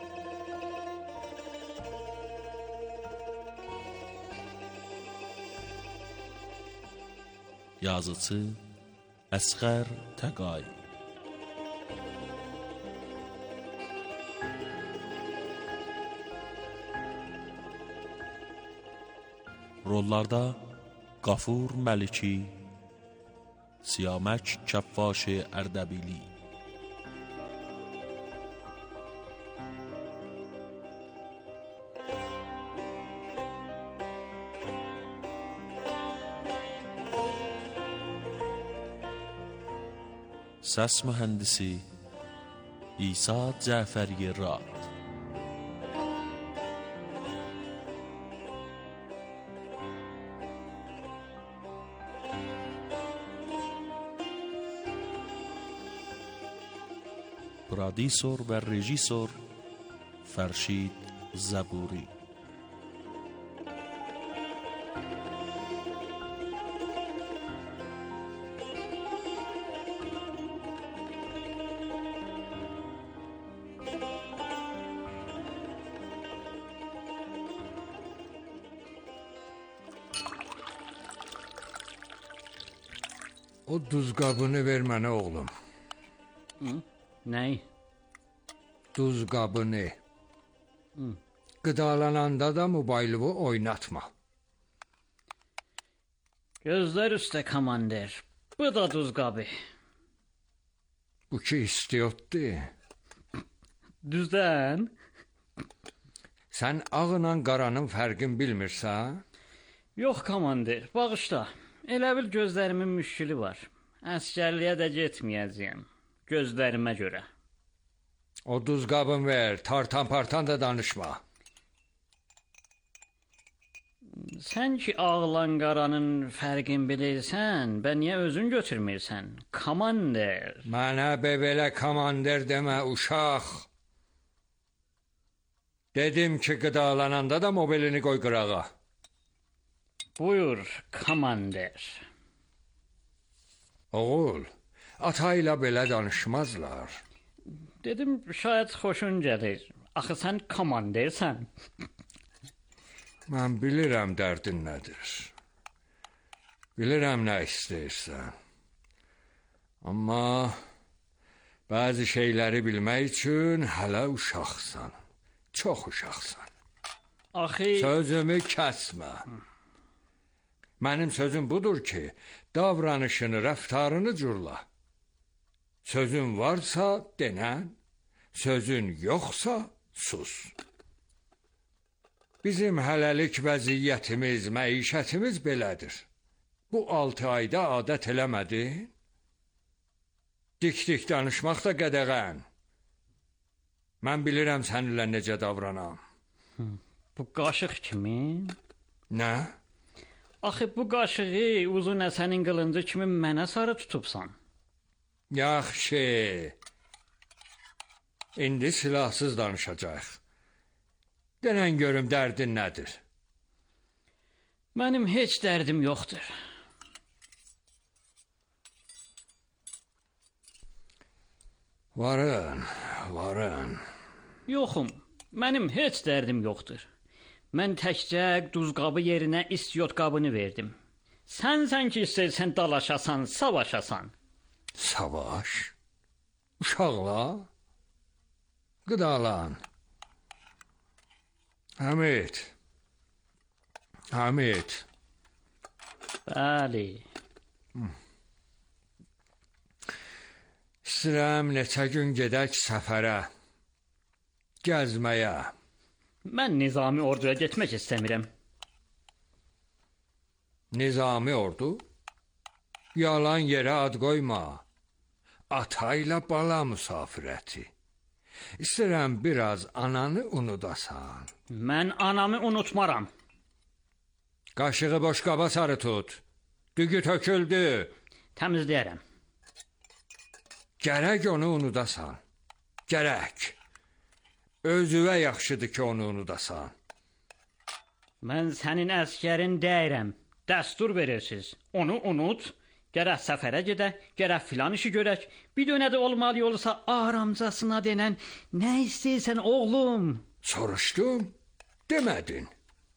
Yazıcı Əsğər Təqay. Rollarda Qafur Məliki, Siyamək Kəffaş Ərdəbili. Səs mühəndisi İsa Cəfəri Rad. پرودیسور و رژیسور فرشید زبوری. O duz qabını ver mənə oğlum. Nəy? Duz qabını. Qıdalananda da mobilovu oynatma. Gözlər üstə komandir. Bu da duz qabı. Bu ki istiyordu. Düzdən? Sən ağla qaranın fərqini bilmirsən? Yox komandir, bağışla. Elə bil gözlərimin müşkülü var. Əskərliyə də getməyəcəyəm. Gözlərimə görə. O duz qabını ver, tartan partan da danışma. Sən ki ağlan qaranın fərqini bilirsən, bə niyə özün götürmürsən? Komandir. Mənə belə komandir demə uşaq. Dedim ki qıdalananda da mobilini qoy qırağa. Buyur komandir. Oğul, ata ilə belə danışmazlar. Dedim şayad xoşun gəlir. Axı sən komandirsən. Mən bilirəm dərdin nədir. Bilirəm nə istəyirsən. Amma bəzi şeyləri bilmək üçün hələ uşaqsan. Çox uşaqsan. Axı Sözümü kəsmə. Mənim sözüm budur ki, davranışını, rəftarını cürla. Sözün varsa denən, sözün yoxsa sus. Bizim hələlik vəziyyətimiz, məişətimiz belədir. Bu 6 ayda adət eləmədin? Dik-dik danışmaq da qədəğən. Mən bilirəm səninlə necə davranam. bu qaşıq kimin? Nə? Axı bu qaşığı uzun Həsənin qılıncı kimi mənə sarı tutubsan. Yaxşı. İndi silahsız danışacaq. Denən görüm dərdin nədir? Mənim heç dərdim yoxdur. Varın. Yoxum. Mənim heç dərdim yoxdur. Mən təkcə duz qabı yerinə istiot qabını verdim. Sən ki istəyirsən dalaşasan, savaşasan. Savaş. Uşaqla. Qıdalan. Hamid. Bəli. İstəyirəm neçə gün gedək səfərə. Gəzməyə. Mən nizami orduya getmək istəmirəm. Nizami ordu? Yalan yerə ad qoyma. Ata ilə bala müsafirəti. İstəyirəm biraz ananı unudasan. Mən anamı unutmaram. Qaşığı boş qaba sarı tut. Düyü töküldü. Təmizləyərəm. Gərək onu unudasan. Gərək. Özüvə yaxşıdır ki onu unudasan. Mən sənin əskərin deyirəm. Dəstur verirsiniz. Onu unut. Gərək səfərə gedək, gərək filan işi görək. Bir dönə də olmalı olsa aramcasına denən nə istəyirsən oğlum? Soruşdum, demədin.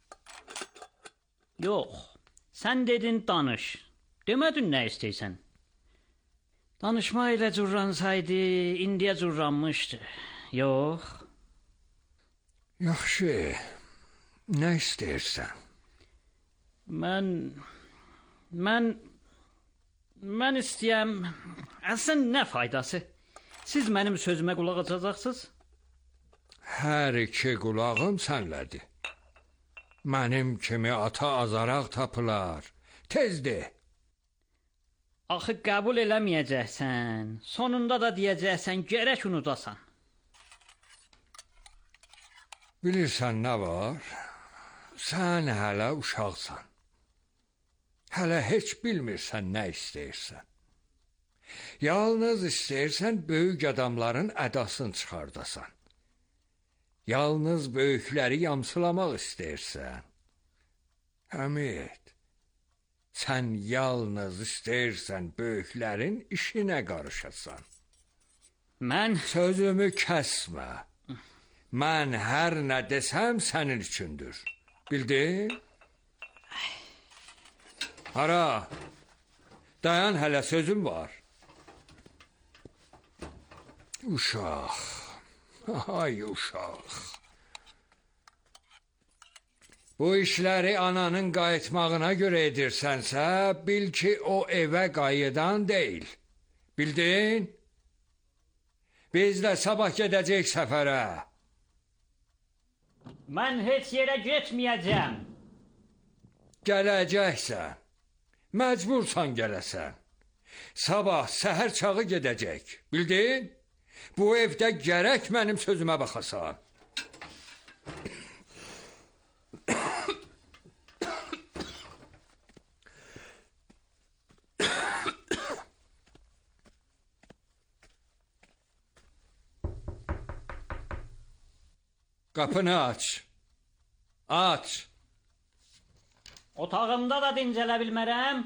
Yox, sən dedin danış. Demədin nə istəyirsən. Danışma ilə cürransaydı, indiyə cürranmışdı. Yox. Yaxşı, nə istəyirsən? Mən istəyəm, əslən nə faydası? Siz mənim sözümə qulaq asacaqsınız? Hər iki qulağım sənlədir. Mənim kimi ata azaraq tapılar. Tezdir. Axı qəbul eləməyəcəksən. Sonunda da deyəcəksən, gərək unudasan. Bilirsən nə var? Sən hələ uşaqsan. Hələ heç bilmirsən nə istəyirsən. Yalnız istəyirsən böyük adamların ədasını çıxardasan. Yalnız böyükləri yamsılamaq istəyirsən. Hamid, sən yalnız istəyirsən böyüklərin işinə qarışasan. Mən sözümü kəsmə. Mən hər nə desəm sənin üçündür. Bildin? Hara? Dayan hələ sözüm var. Uşaq. Ay uşaq. Bu işləri ananın qayıtmağına görə edirsənsə, bil ki o evə qayıdan deyil. Bildin? Biz də sabah gedəcək səfərə. Mən heç yerə getməyəcəm. Gələcəksən. Məcbursan gələsən. Sabah səhər çağı gedəcək. Bildin? Bu evdə gərək mənim sözümə baxasan. Qapını aç. Aç. Otağımda da dincələ bilmərəm.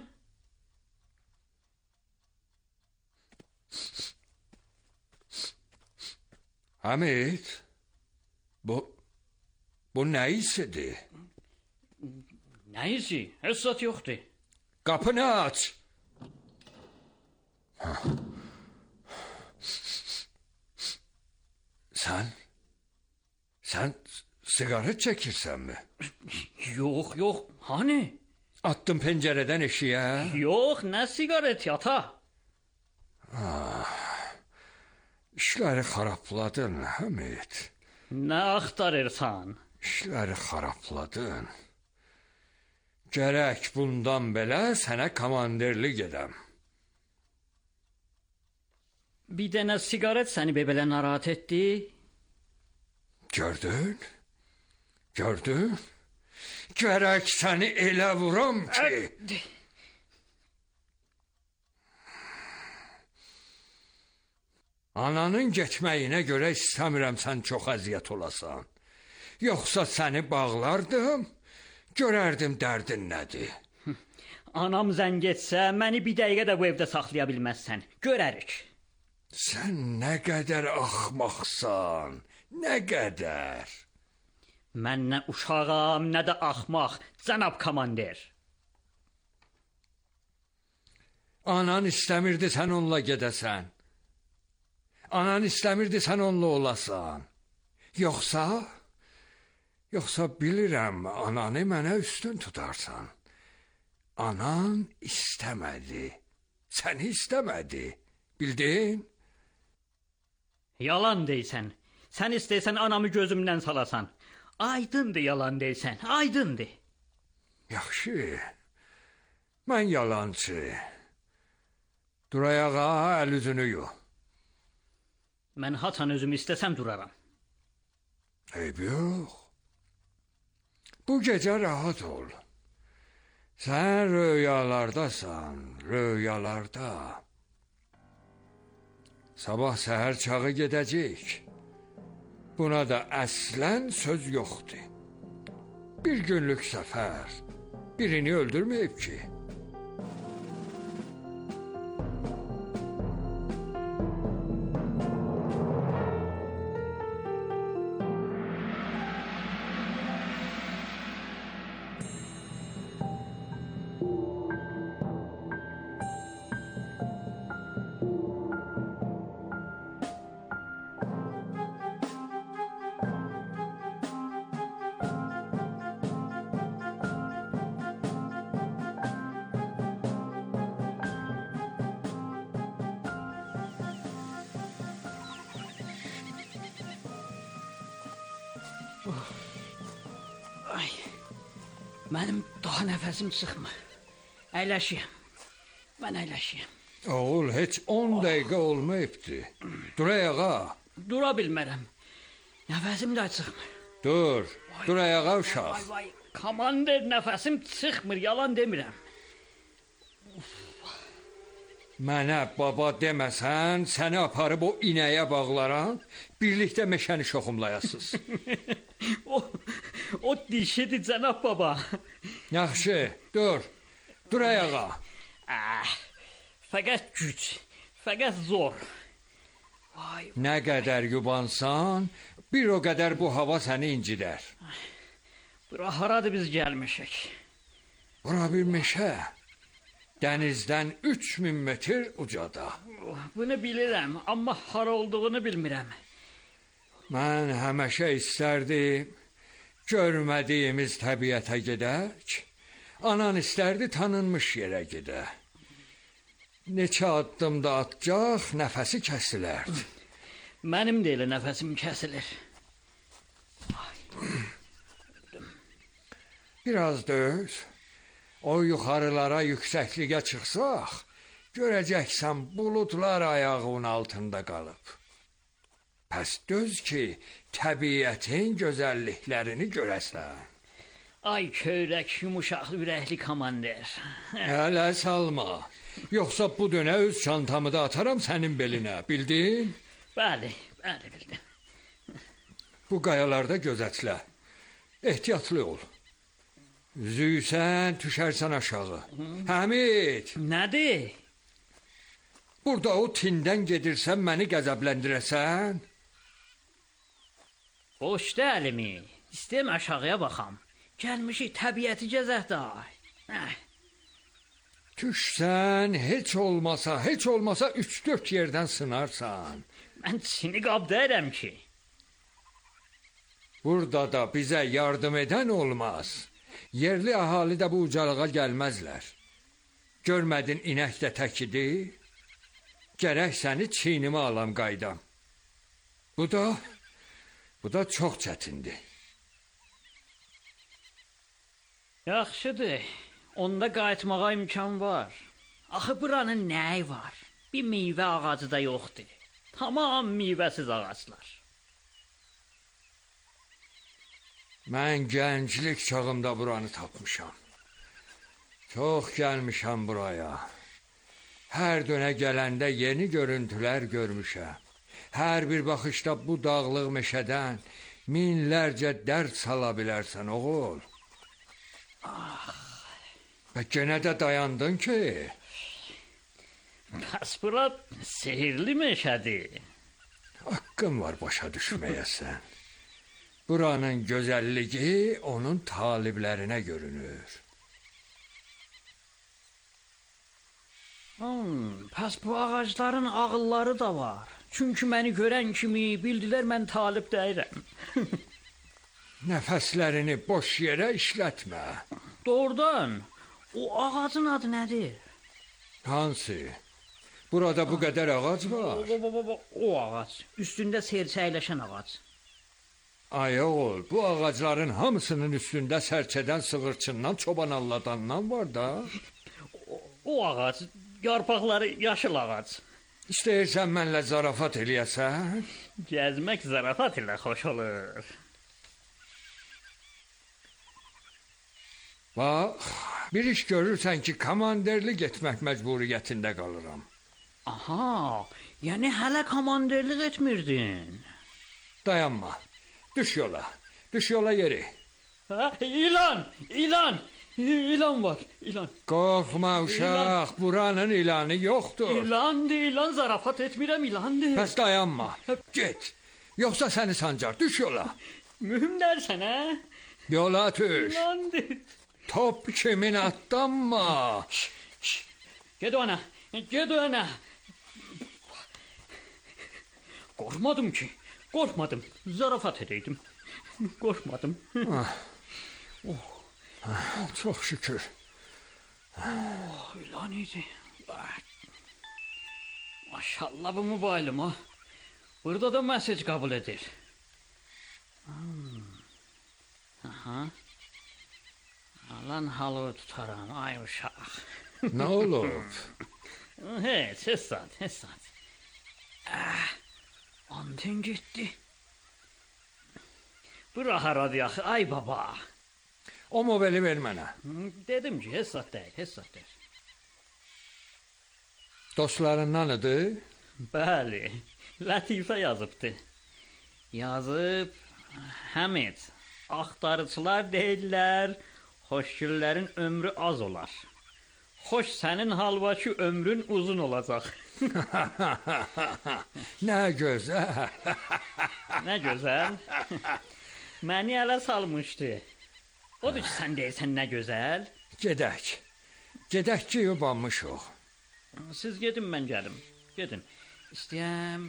Hamid, bu nə isidir? Nə isi? Heç zat yoxdur. Qapını aç. Sən sigaret çəkirsənmi? Yox, hani? Attın pəncərədən eşiyə? Yox, nə sigaret ata? İşləri xarabladın, Hamid. Nə axtarırsan? İşləri xarabladın. Gərək bundan belə sənə komandirlik edəm. Bir dənə sigaret səni belə narahat etdi? Gördün? Gərək səni elə vuram ki... Ananın getməyinə görə istəmirəm sən çox əziyyət olasan. Yoxsa səni bağlardım, görərdim dərdin nədir. Anam zəng etsə, məni bir dəqiqə də bu evdə saxlaya bilməzsən. Görərik. Sən nə qədər axmaqsan, nə qədər. Mən nə uşağam, nə də axmaq, cənab komandir. Anan istəmirdi sən onunla gedəsən. Anan istəmirdi sən onunla olasan. Yoxsa bilirəm ananı mənə üstün tutarsan. Anan istəmədi. Səni istəmədi. Bildin? Yalan deysən. Sən istəysən anamı gözümdən salasan. Aydındır yalan deysən. Aydındır. Yaxşı. Mən yalancı. Dur ayağa, əl üzünü yu. Mən haçan özümü istəsəm duraram. Eyb yox. Bu gecə rahat ol. Sən rüyalardasan, rüyalarda. Sabah səhər çağı gedəcək. Buna da əslən söz yoxdur. Bir günlük səfər birini öldürməyib ki. Ay, mənim daha nəfəsim çıxmır. Əyləşiyəm. Mən əyləşiyəm. Oğul, heç 10 dəqiqə olmayıbdı. Dur ayağa. Dura bilmərəm. Nəfəsim də çıxmır. Dur ayağa uşaq. Vay, komandir, nəfəsim çıxmır, yalan demirəm. Mənə baba deməsən, səni aparıb o inəyə bağlaram, birlikdə meşəni şoxumlayasınız. O dişidir cənab baba. Yaxşı, dur ayağa. Fəqət güc, fəqət zor. Nə qədər yubansan, bir o qədər bu hava səni incidər. Bura haradır biz gəlmişik? Bura bir meşə. Dənizdən 3000 metr ucada. Bunu bilirəm, amma hara olduğunu bilmirəm. Mən həmişə istərdim, görmədiyimiz təbiətə gedək. Anan istərdi tanınmış yerə gedə. Neçə addımda atacaq, nəfəsi kəsilərdi. Mənim də elə nəfəsim kəsilir. Biraz döz. O yuxarılara, yüksəkliyə çıxsaq, görəcəksən buludlar ayağının altında qalıb. Pəs döz ki, təbiətin gözəlliklərini görəsən. Ay köyrək, yumuşaq ürəkli komandir. Hələ salma. Yoxsa bu dönə öz çantamı da ataram sənin belinə, bildin? Bəli, bildim. Bu qayalarda gözətlə. Ehtiyatlı ol. Üzüysən, düşərsən aşağı. Həmid! Nədir? Burada o tindən gedirsən, məni qəzəbləndirəsən? Boşda əlimi. İstəyəm aşağıya baxam. Gəlmişik təbiəti gəzək də. Düşsən, heç olmasa 3-4 yerdən sınarsan. Mən seni qab deyirəm ki. Burada da bizə yardım edən olmaz. Yerli əhali də bu ucalığa gəlməzlər. Görmədin inək də təkidir? Gərək səni çiynimə alam qaydam. Bu da çox çətindir. Yaxşıdır. Onda qayıtmağa imkan var. Axı buranın nəyi var? Bir meyvə ağacı da yoxdur. Tamam meyvəsiz ağaclar. Mən gənclik çağımda buranı tapmışam. Çox gəlmişəm buraya. Hər dönə gələndə yeni görüntülər görmüşəm. Hər bir baxışda bu dağlıq meşədən minlərcə dərd sala bilərsən, oğul. Və genə də dayandın ki? Bəs bura sehirli meşədir. Haqqın var başa düşməyəsən. Buranın gözəlliyi onun taliblərinə görünür. Pəs bu ağacların ağılları da var. Çünki məni görən kimi bildilər mən talib deyirəm. Nəfəslərini boş yerə işlətmə. Doğrudan, o ağacın adı nədir? Hansı? Burada bu qədər ağac var. O ağac, üstündə serçəyləşən ağac. Ay oğul, bu ağacların hamısının üstündə sərçədən, sığırçından, çoban alladandan var da. O ağac, yarpaqları yaşıl ağac. İstəyirsən mənlə zarafat eləyəsən? Gəzmək zarafat ilə xoş olur. Bax, bir iş görürsən ki, komanderli getmək məcburiyyətində qalıram. Aha, yəni hələ komanderlik etmirdin. Dayanma, düş yola yeri. Ha, İlan var, ilan. Qorxma uşaq, buranın ilanı yoxdur. İlan, zarafat etmirəm, ilandır. Bəs dayanma, get. Yoxsa səni sancar, düş yola. Mühüm dərsən, hə? Yola düş. İlandır. Top kimin atdanma. Ged ona. Qorxmadım. Zarafat edeydim. Qorxmadım. Çox şükür. İlan idi. Maşallah bu mobilim ha. Burada da mesaj kabul edir. Aha. Alan halı tutaram ay uşaq. Nə olub? Heç saat. Anten getdi. Bura haradı axı ay baba. O mobili ver mənə. Dedim ki, heç saat deyil. Dostlarındanıdır? Bəli, Latifə yazıbdı. Yazıb, Həmid, axtarıcılar deyirlər, xoşgüllərin ömrü az olar. Xoş sənin halvaki ömrün uzun olacaq. Nə gözəl. Nə gözəl. Məni ələ salmışdı. Odur ki, sən deyirsən nə gözəl. Gedək ki, yubanmışıq. Siz gedin, mən gəlim. Gedin. İstəyirəm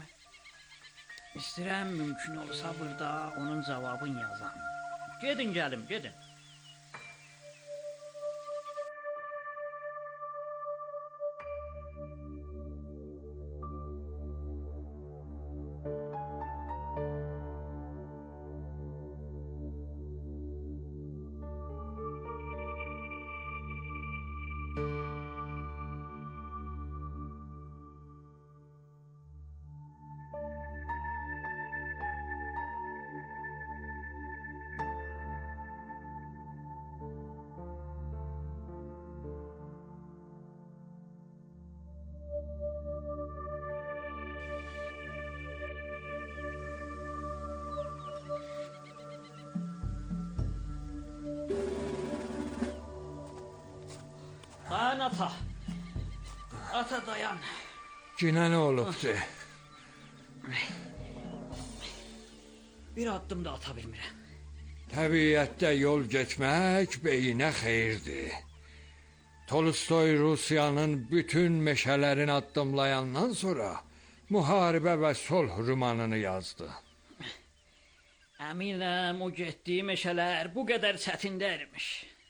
mümkün olsa burada onun cavabını yazam. Gedin, gəlim. Dayan ata. Ata dayan. Günə nə olubdu? Bir addım da ata bilmirəm. Təbiətdə yol getmək beyinə xeyirdir. Tolstoy Rusiyanın bütün meşələrini addımlayandan sonra müharibə və sulh romanını yazdı. Əminəm o getdiyi meşələr bu qədər çətin dəyilmiş.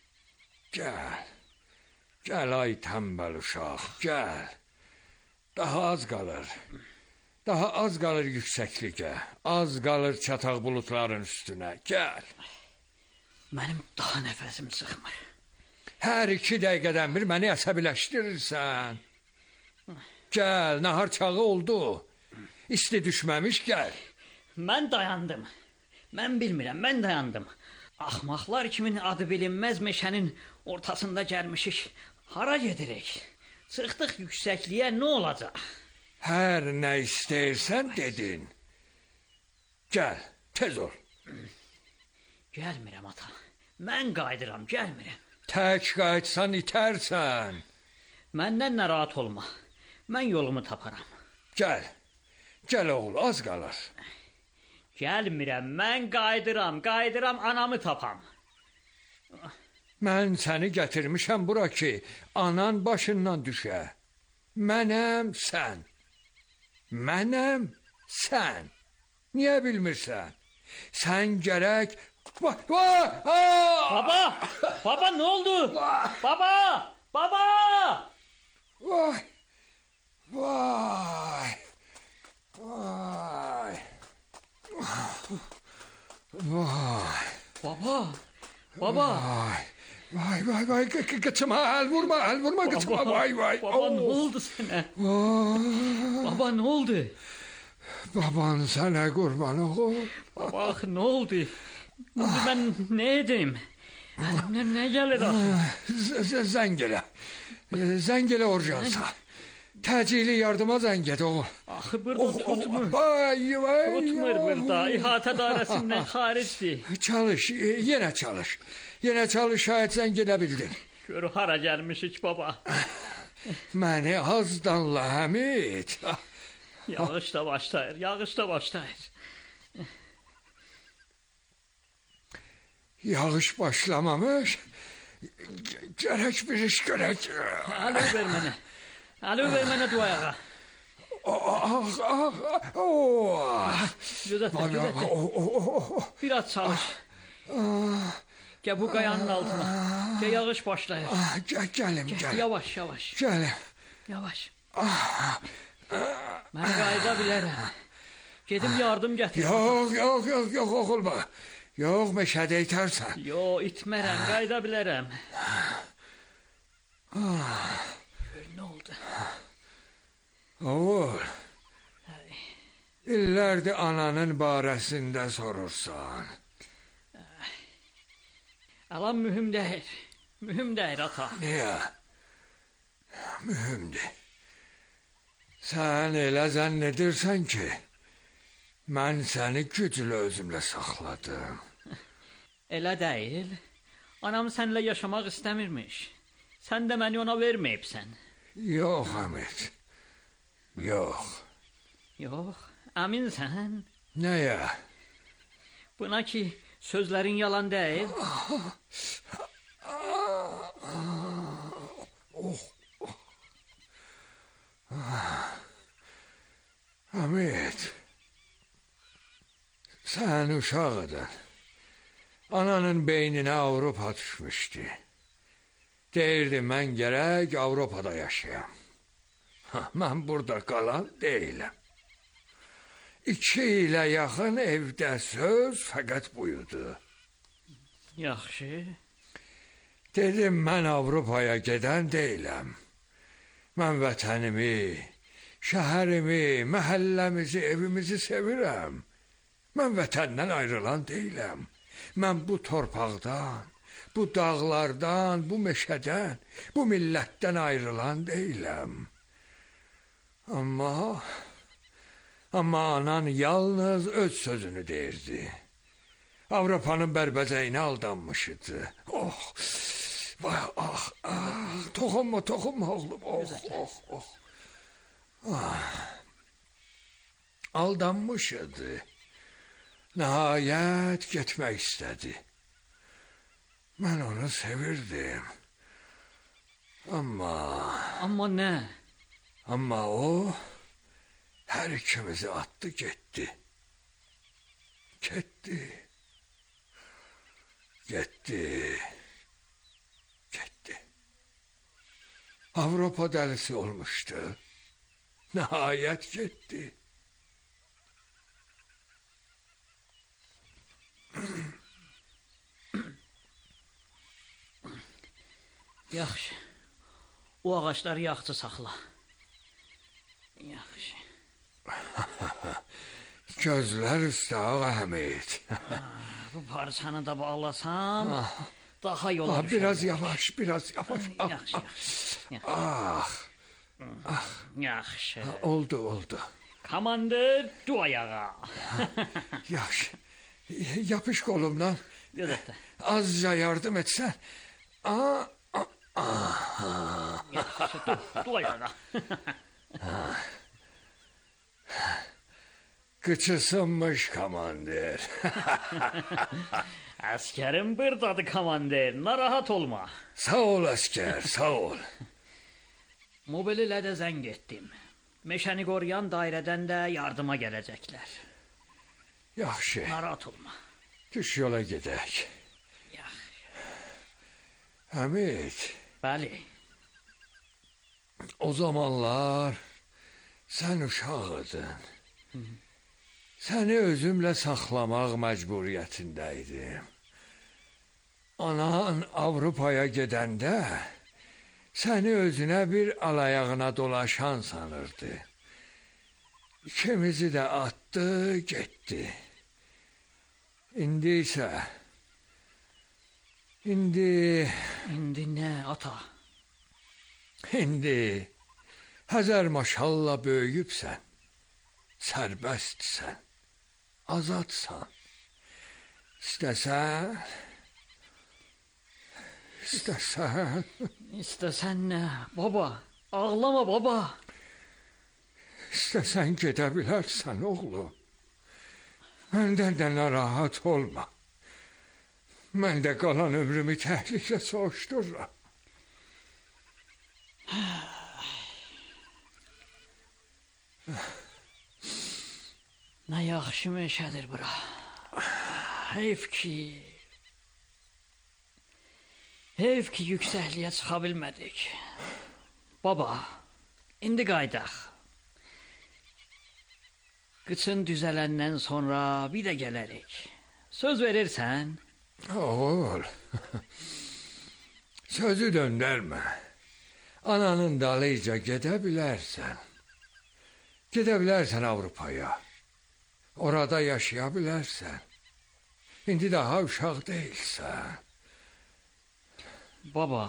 Gəl ay tənbəl uşaq, gəl. Daha az qalır yüksəkliyə, az qalır çataq bulutların üstünə, gəl. Mənim daha nəfəsim çıxmır. Hər 2 dəqiqədən bir məni əsəbiləşdirirsən. Gəl, nahar çağı oldu. İsti düşməmiş, gəl. Mən dayandım. Mən bilmirəm, mən dayandım. Axmaqlar kimin adı bilinməz meşənin ortasında gəlmişik. Hara gedirik? Çıxdıq yüksəkliyə, nə olacaq? Hər nə istəyirsən dedin. Gəl, tez ol. Gəlmirəm ata. Mən qayıdıram, gəlmirəm. Tək qayıtsan itərsən. Məndən narahat olma. Mən yolumu taparam. Gəl oğul, az qalır. Gəlmirəm, mən qayıdıram, anamı tapam. Mən səni gətirmişəm bura ki, anan başından düşə. Mənəm sən. Mənəm sən. Niyə bilmirsən? Sən gərək... Baba! Baba ne oldu? Baba! Baba! Vay! Vay! Vay! Vay! Baba! Baba! Vay! Gıçıma el vurma gıçıma. Vay! Baba ne oldu sana? Baba ne oldu? Baban sana kurban oğul. Baba ne oldu? Ben ne edeyim? Ne gelir axı? Zəngələ orjansa. Təcili yardıma zəng et oğul. Axı burada tutmur. Vay! Tutmur burada. İhatə dairəsindən xaricdir. Çalış, yenə çalış. Yenə çalış, şayət zəng edə bildin. Gör hara gəlmişik baba. Məni az danla Həmid. Yağış da başlayır. Yağış başlamamış. Gerek bir iş gerek. Alo ver mənə duayağa. Gözətlə. Biraz çalış. Gəl bu qayanın altına. Gəl yağış başlayır. Gəlim. Yavaş. Gəlim. Yavaş. Mən qayıda bilərəm. Gedim yardım gətirim. Yox oğul bax. Yox, meşədə itərsən. Yox, itmərəm, qayıda bilərəm. Nə oldu? Oğul, illərdir ananın barəsində sorursan. Alam mühüm deyil ata. Niyə? Mühümdür. Sən elə zənn edirsən ki, mən səni güclə özümlə saxladım. Elə deyil. Anam səninlə yaşamaq istəmirmiş. Sən də məni ona verməyibsən. Yox, Həmid. Yox. Yox, əminsən? Nəyə? Buna ki, sözlərin yalan deyil. Həmid. Sən uşaqdın. Ananın beyninə Avropa düşmüşdü. Deyirdi, mən gərək Avropada yaşayam. Mən burada qalan deyiləm. 2 ilə yaxın evdə söz fəqət buyurdu. Yaxşı. Dedim, mən Avropaya gedən deyiləm. Mən vətənimi, şəhərimi, məhəlləmizi, evimizi sevirəm. Mən vətəndən ayrılan deyiləm. Mən bu torpaqdan, bu dağlardan, bu meşədən, bu millətdən ayrılan deyiləm. Amma anan yalnız öz sözünü deyirdi. Avropanın bərbəcəyinə aldanmışdı. Toxunma oğlum. Aldanmışdı. Nəhayət getmək istədi. Mən onu sevirdim. Amma nə? Amma o hər ikimizi atdı getdi. Avropa dəlisi olmuşdu. Nəhayət getdi. Yaxşı. O ağaçları yaxşı saxla. Yaxşı. Gözlər üstə ağa Həmid. Bu parçanı da bağlasam daha yola düşər. Biraz yavaş. Yaxşı. Yaxşı. Oldu. Komandır, duayağa. Yaxşı. Yapış kolumdan. Gözətlə. Azca yardım etsən. Yaxşı, duayağa. Qıçısınmış komandir. Əskərim buradadır komandir, narahat olma. Sağ ol əskər, sağ ol. Mobillə də zəng etdim. Meşəni qoruyan dairədən də yardıma gələcəklər. Yaxşı. Narahat olma. Düş yola gedək. Yaxşı. Həmid, Bəli. o zamanlar sən uşaq idin. Səni özümlə saxlamaq məcburiyyətində idim. Anan Avropaya gedəndə səni özünə bir alayağına dolaşan sanırdı. İkimizi də atdı, getdi. İndi isə... İndi nə ata? İndi Həzər maşallah böyüyübsən, sərbəstsən, azadsan. İstəsən nə? Baba, ağlama baba. İstəsən gedə bilərsən, oğlum. Məndən də narahat olma. Mən də qalan ömrümü təhlükə soğuşdururam. Nə yaxşı meşədir bura. Heyf ki yüksəkliyə çıxa bilmədik. Baba, indi qaydaq. Qıçın düzələndən sonra bir də gələrik. Söz verirsən? Oğul, sözü döndərmə. Ananın dalıyca gedə bilərsən. Gedə bilərsən Avropaya. Orada yaşaya bilərsən. İndi daha uşaq deyilsən. Baba,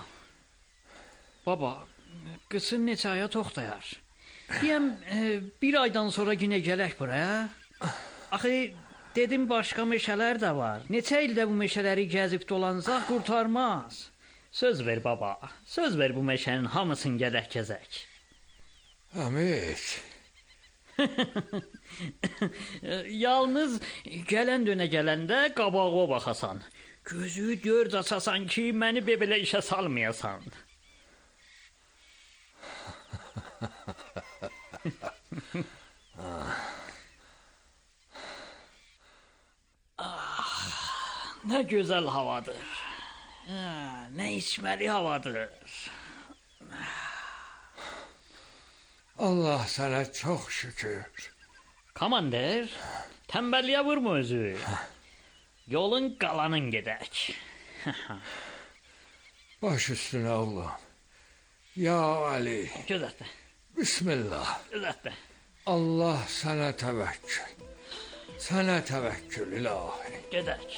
qıçın neçə aya toxtayar? Deyəm, bir aydan sonra yenə gələk buraya. Axı, dedim başqa meşələr də var. Neçə ildə bu meşələri gəzib dolanacaq qurtarmaz. Söz ver baba, söz ver bu meşənin hamısını gedək gəzək. Həmid. Yalnız gələn dönə gələndə qabağa baxasan. Gözü dörd açasan ki, məni belə işə salmayasan. Nə gözəl havadır. Nə içməli havadır. Allah sənə çox şükür. Komander, tənbəlliyə vurma özü. Yolun qalanın gedək. Baş üstünə oğlum. Ya Ali. Gözətdə. Bismillah. Gözətdə. Allah sənə təvəkkül. Sənə təvəkkül ilahi. Gedək.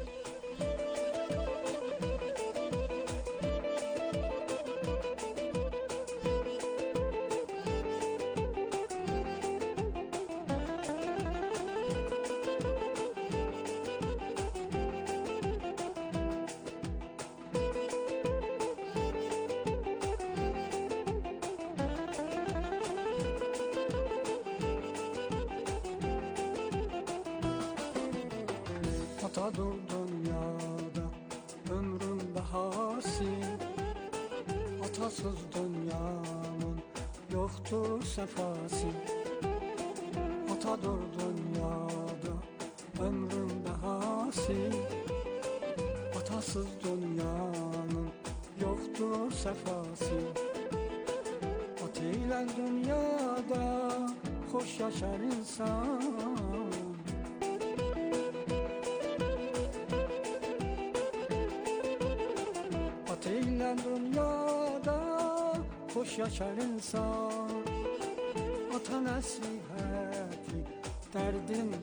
Ata dur dünyada ömrün bahası, atasız dünyanın yoktur sefası. Ata dur dünyada ömrün bahası, atasız dünyanın yoktur sefası. Ata ile dünyada hoş yaşar insan. Dünyada hoş yaşar insan. Ata nasihati derdin